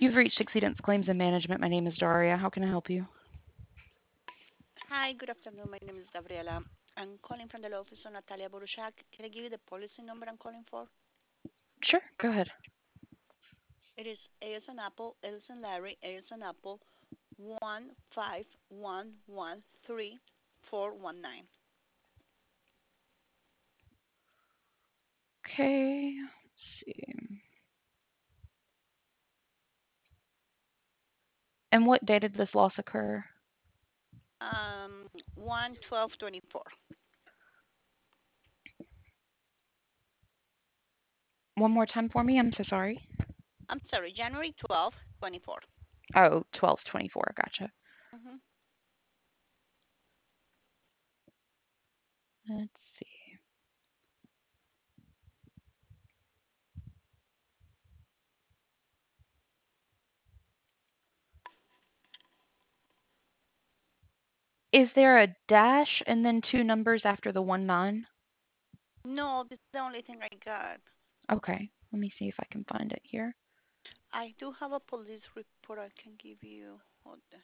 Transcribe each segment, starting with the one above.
You've reached Exceedance Claims and Management. My name is Daria. How can I help you? Hi, good afternoon. My name is Gabriela. I'm calling from the law office of Natalia Borushak. Can I give you the policy number I'm calling for? Sure, go ahead. It is A as an Apple, L as in Larry, A as an Apple, 15113 Okay, let's see. And what day did this loss occur? 11224. One more time for me. I'm so sorry. I'm sorry, January 12th, 24. Oh, 12/24. Gotcha. Mm-hmm. Let's see. Is there a dash and then two numbers after the 1 9? No, this is the only thing I got. Okay, let me see if I can find it here. I do have a police report I can give you. Hold on.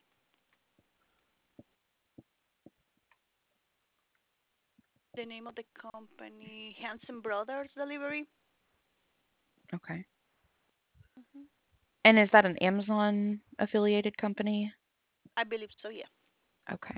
The name of the company, Hanson Brothers Delivery. Okay. Hmm. And is that an Amazon affiliated company? I believe so, yeah. Okay.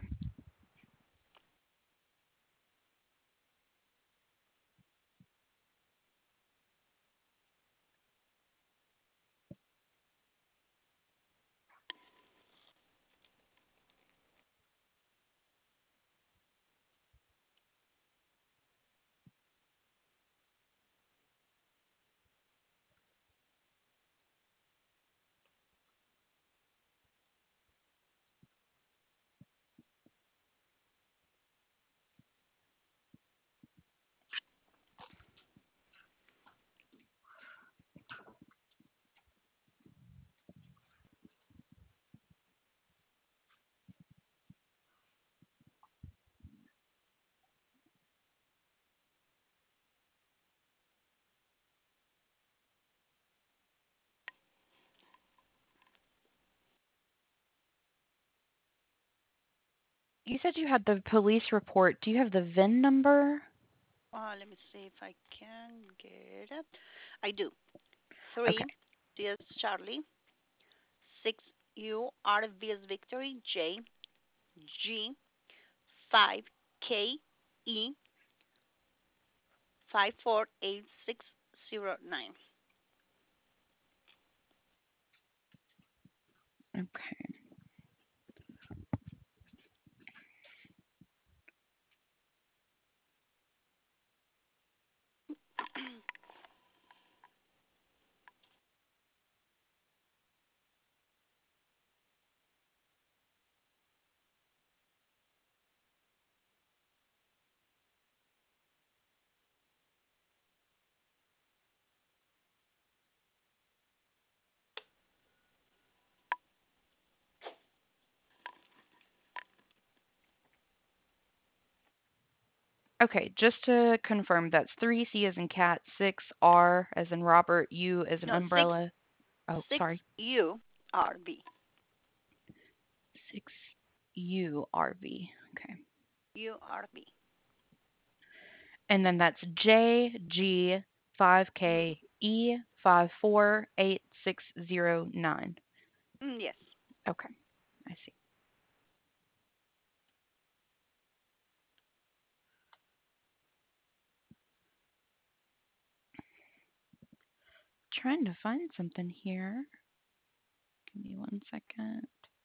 You said you had the police report. Do you have the VIN number? Let me see if I can get it. I do. Okay. 3 C as Charlie, 6 U R V as Victory, J G 5 K E 548609. Okay. Okay, just to confirm, that's 3 C as in cat, 6 R as in Robert, U as in No, 6 umbrella. Oh, 6 sorry. U R V 6URV. Okay. U R V. And then that's JG five Mm-hmm. K E 548609. Yes. Okay, I see. Trying to find something here. Give me 1 second.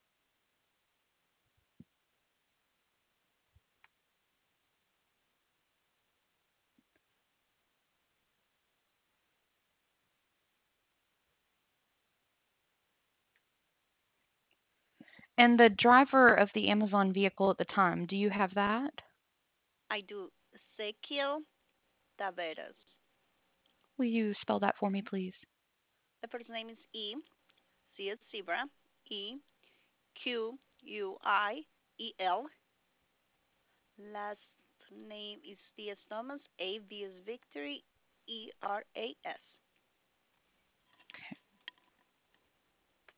And the driver of the Amazon vehicle at the time, do you have that? I do. Ezequiel Taveras. Will you spell that for me, please? The first name is E. C as Zebra. E Q U I E L. Last name is D as Thomas. A V as Victory. E R A S. Okay.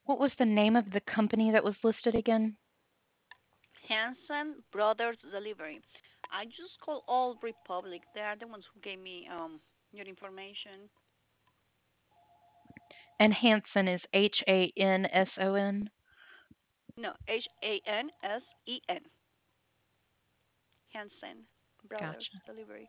What was the name of the company that was listed again? Hanson Brothers Delivery. I just call Old Republic. They are the ones who gave me your information. And Hanson is Hanson. No, Hansen. Hanson Brothers Gotcha. Delivery.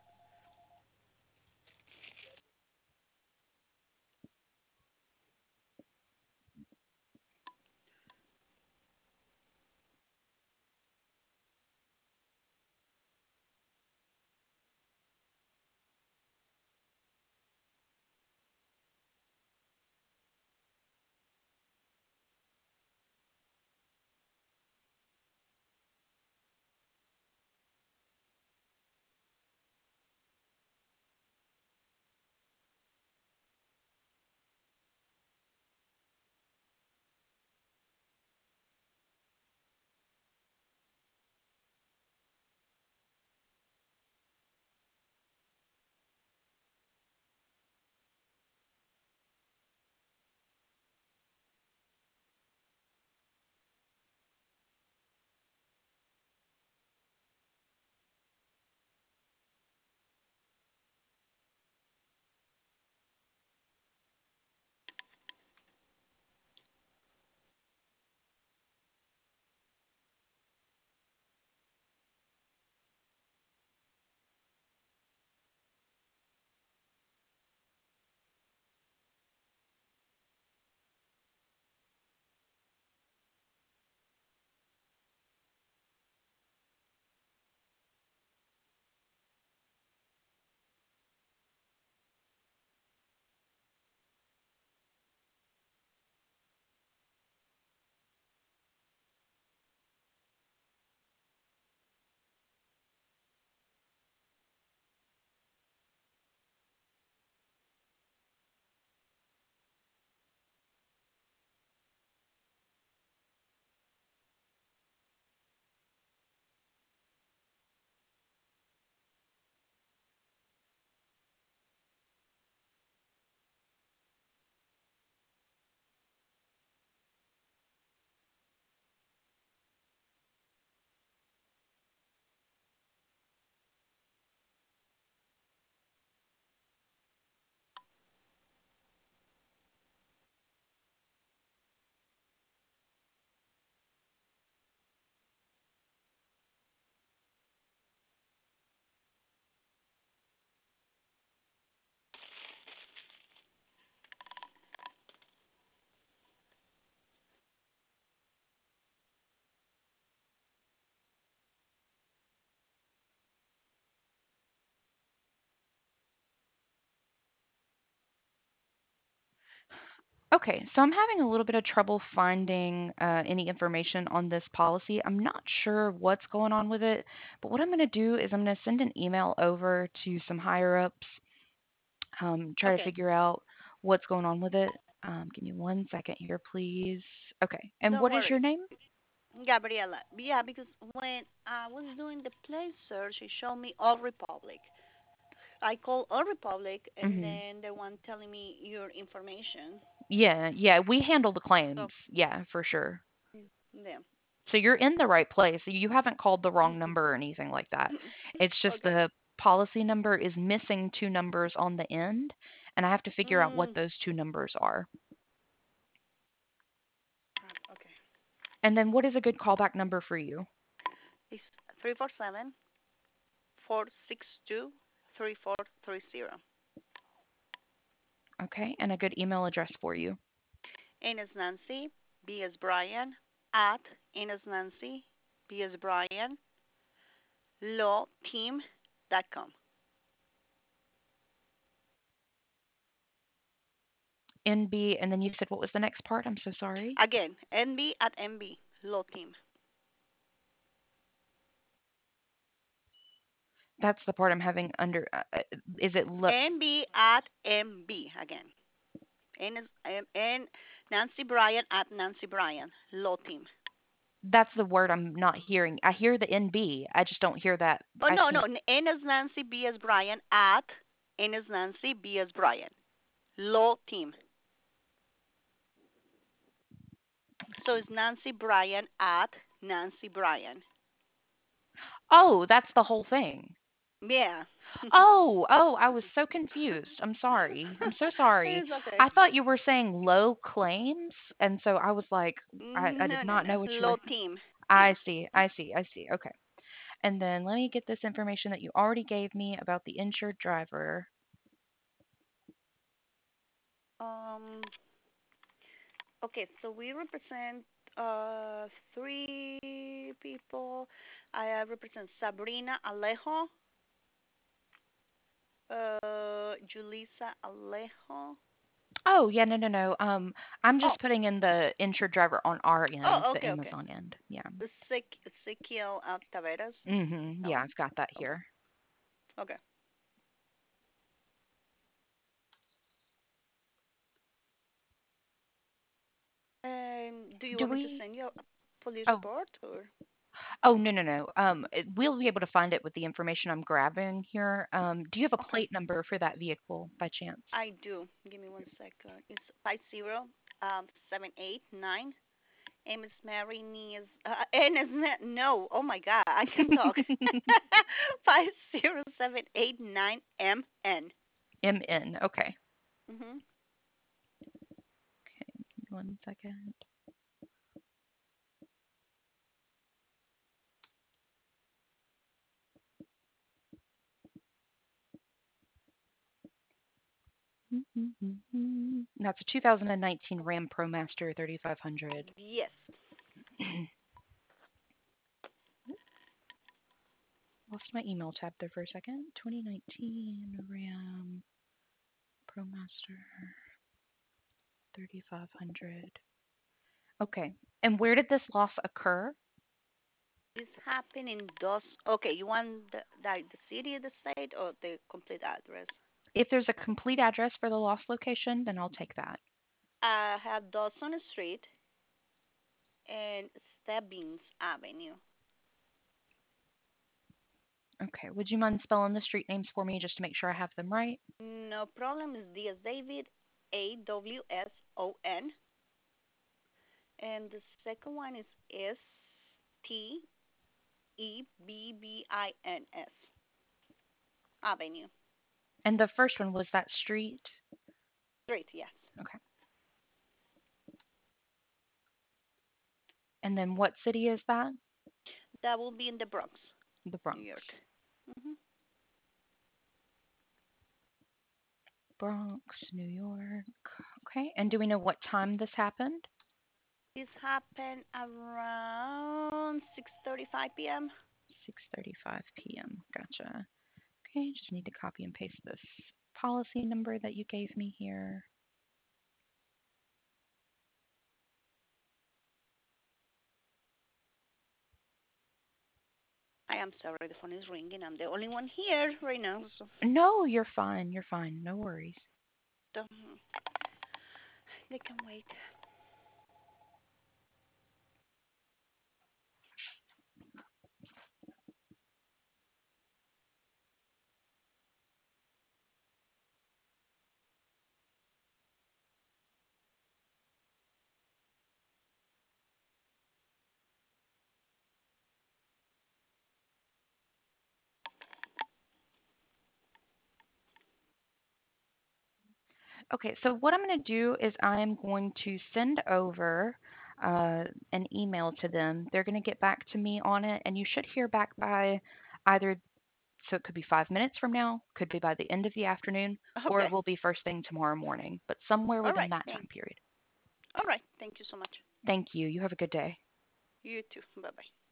Okay, so I'm having a little bit of trouble finding any information on this policy. I'm not sure what's going on with it, but what I'm going to do is I'm going to send an email over to some higher ups, try to Okay, figure out what's going on with it. Give me 1 second here, please. Okay, and don't what is your worry. name? Gabriela. Yeah, because when I was doing the play search, it showed me All Republic. I called All Republic, and Hmm. then the one telling me your information. Yeah, yeah, we handle the So, claims. Yeah, for sure. yeah. So you're in the right place. You haven't called the wrong number or anything like that. It's just Okay. the policy number is missing two numbers on the end, and I have to figure out what Mm, those two numbers are. okay. And then what is a good callback number for you? It's 347-462-3430. Okay, and a good email address for you. N as Nancy, B as Brian, at N as Nancy, B as Brian, lawteam.com. NB, and then you said what was the next part? I'm so sorry. Again, NB at NB, law team. That's the part I'm having under. Is it? NB at MB again. N is N Nancy Bryan at Nancy Bryan, law team. That's the word I'm not hearing. I hear the NB. I just don't hear that. Oh I no no can't. N as Nancy, B as Brian at N as Nancy, B as Brian, law team. So it's Nancy Bryan at Nancy Bryan. Oh, that's the whole thing. Yeah. Oh, I was so confused. I'm sorry. I'm so sorry. It's okay. I thought you were saying low claims, and so I was like, I No, did no, not no. know what you were. Low team. I Team. see, I see, I see. Okay. And then let me get this information that you already gave me about the insured driver. Um. Okay, so we represent three people. I represent Sabrina Alejo, Julissa Alejo. Oh, yeah, no, no, no. I'm Oh, just putting in the insured driver on our end, oh, the okay, okay. Amazon end. Yeah. Ezekiel Taveras. That Yeah, one. I've got that Okay, here. okay. Do you Do want me to we? send you a police Oh, report or? oh, no, no, no. We'll be able to find it with the information I'm grabbing here. Do you have a Okay, plate number for that vehicle by chance? I do. Give me 1 second. It's 50789. Amos Mary needs no. Oh my God, I can talk. 50789 MN. Okay. Mhm. Okay, 1 second. That's a 2019 Ram ProMaster 3500. Yes. Lost my email tab there for a second. 2019 Ram ProMaster 3500. Okay. And where did this loss occur? This happened in Dos. Okay, you want the city, the state, or the complete address? If there's a complete address for the loss location, then I'll take that. I have Dawson Street and Stebbins Avenue. Okay. Would you mind spelling the street names for me just to make sure I have them right? No problem. Is D as David, Awson, and the second one is Stebbins Avenue. And the first one was that street. Street, yes. Okay. And then what city is that? That will be in the Bronx, The New York. Bronx. Hmm. Bronx, New York. Okay. And do we know what time this happened? This happened around 6:35 p.m. 6:35 p.m. Gotcha. Okay, just need to copy and paste this policy number that you gave me here. I am sorry, the phone is ringing. I'm the only one here right now, so No, you're fine. You're fine. No worries. don't, they can wait. Okay, so what I'm going to do is I'm going to send over an email to them. They're going to get back to me on it, and you should hear back by either, so it could be 5 minutes from now, could be by the end of the afternoon, or Okay. it will be first thing tomorrow morning, but somewhere All within right. that Thank. time period. All right. Thank you so much. Thank you. You have a good day. You too. Bye bye.